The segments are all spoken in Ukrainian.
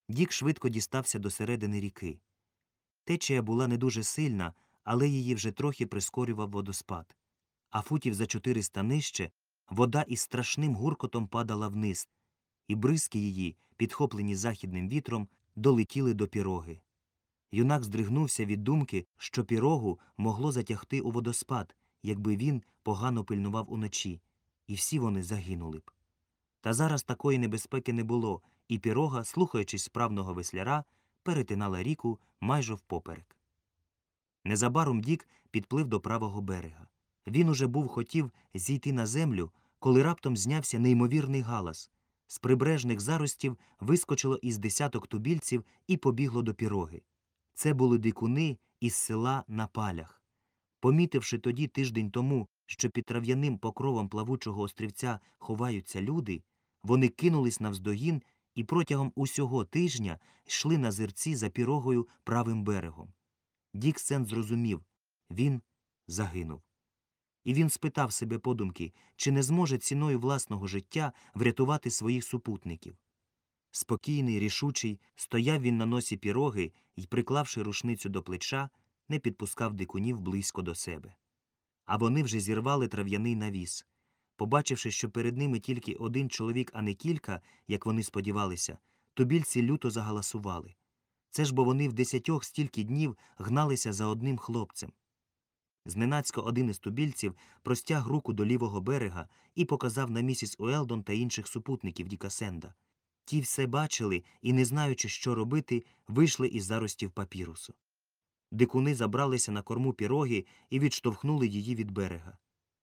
Дік швидко дістався до середини ріки. Течія була не дуже сильна, але її вже трохи прискорював водоспад. А футів за 400 нижче вода із страшним гуркотом падала вниз, і бризки її, підхоплені західним вітром, долетіли до піроги. Юнак здригнувся від думки, що пірогу могло затягти у водоспад, якби він погано пильнував уночі, і всі вони загинули б. Та зараз такої небезпеки не було, і пірога, слухаючись справного весляра, перетинала ріку майже впоперек. Незабаром Дік підплив до правого берега. Він уже був хотів зійти на землю, коли раптом знявся неймовірний галас. З прибережних заростів вискочило із десяток тубільців і побігло до піроги. Це були дикуни із села на Палях. Помітивши тоді тиждень тому, що під трав'яним покровом плавучого острівця ховаються люди, вони кинулись навздогін і протягом усього тижня йшли на зерці за пірогою правим берегом. Дік Сент зрозумів – він загинув. І він спитав себе подумки, чи не зможе ціною власного життя врятувати своїх супутників. Спокійний, рішучий, стояв він на носі піроги і, приклавши рушницю до плеча, не підпускав дикунів близько до себе. А вони вже зірвали трав'яний навіс. Побачивши, що перед ними тільки один чоловік, а не кілька, як вони сподівалися, тубільці люто загаласували. Це ж бо вони в 10 стільки днів гналися за одним хлопцем. Зненацька один із тубільців простяг руку до лівого берега і показав на місіс Уелдон та інших супутників Діка Сенда. Ті все бачили і, не знаючи, що робити, вийшли із заростів папірусу. Дикуни забралися на корму піроги і відштовхнули її від берега.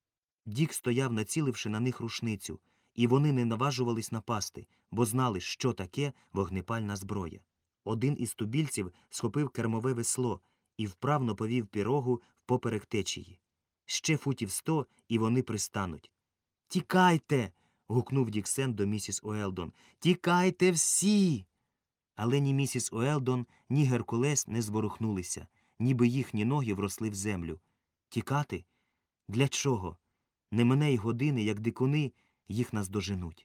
Дік стояв, націливши на них рушницю, і вони не наважувались напасти, бо знали, що таке вогнепальна зброя. Один із тубільців схопив кермове весло і вправно повів пірогу впоперек течії. Ще футів 100, і вони пристануть. «Тікайте!» – гукнув Дік Сент до місіс Уелдон. «Тікайте всі!» Але ні місіс Уелдон, ні Геркулес не зворухнулися, ніби їхні ноги вросли в землю. Тікати? Для чого? Не мине й години, як дикуни, їх наздоженуть.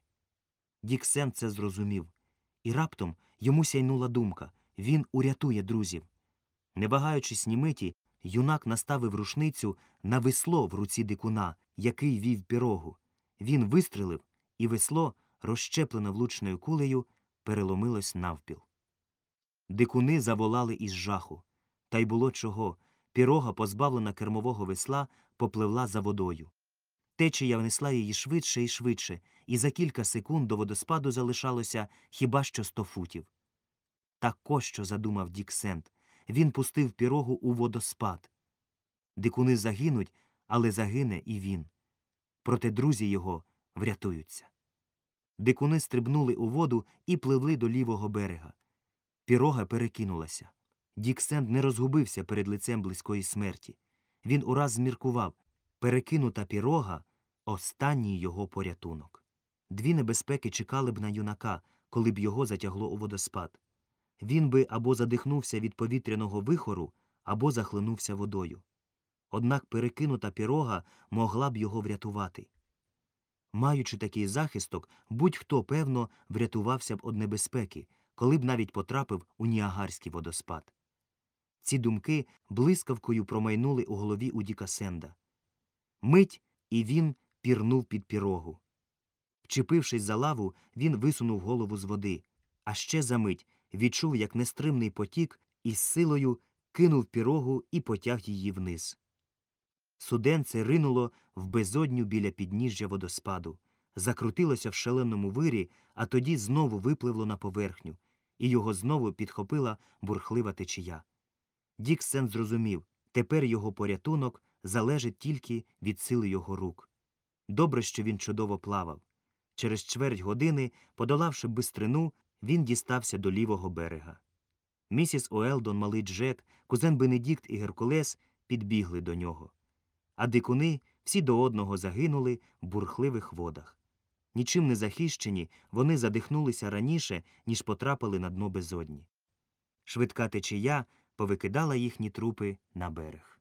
Дік Сент це зрозумів. І раптом йому сяйнула думка. Він урятує друзів. Не вагаючись ні миті, юнак наставив рушницю на весло в руці дикуна, який вів пірогу. Він вистрелив, і весло, розщеплене влучною кулею, переломилось навпіл. Дикуни заволали із жаху. Та й було чого. Пірога, позбавлена кермового весла, попливла за водою. Течія внесла її швидше і швидше, і за кілька секунд до водоспаду залишалося хіба що 100 футів. Так ось що задумав Дік Сент. Він пустив пірогу у водоспад. Дикуни загинуть, але загине і він. Проте друзі його врятуються. Дикуни стрибнули у воду і пливли до лівого берега. Пірога перекинулася. Дік Сент не розгубився перед лицем близької смерті. Він ураз зміркував. Перекинута пірога – останній його порятунок. Дві небезпеки чекали б на юнака, коли б його затягло у водоспад. Він би або задихнувся від повітряного вихору, або захлинувся водою. Однак перекинута пірога могла б його врятувати. Маючи такий захисток, будь-хто, певно, врятувався б від небезпеки, коли б навіть потрапив у Ніагарський водоспад. Ці думки блискавкою промайнули у голові у Діка Сенда. Мить, і він пірнув під пірогу. Вчепившись за лаву, він висунув голову з води, а ще за мить відчув, як нестримний потік із силою кинув пірогу і потяг її вниз. Суденце ринуло в безодню біля підніжжя водоспаду, закрутилося в шаленому вирі, а тоді знову випливло на поверхню, і його знову підхопила бурхлива течія. Дік Сент зрозумів, тепер його порятунок залежить тільки від сили його рук. Добре, що він чудово плавав. Через чверть години, подолавши бистрину, він дістався до лівого берега. Місіс Уелдон, малий Джек, кузен Бенедікт і Геркулес підбігли до нього. А дикуни всі до одного загинули в бурхливих водах. Нічим не захищені, вони задихнулися раніше, ніж потрапили на дно безодні. Швидка течія повикидала їхні трупи на берег.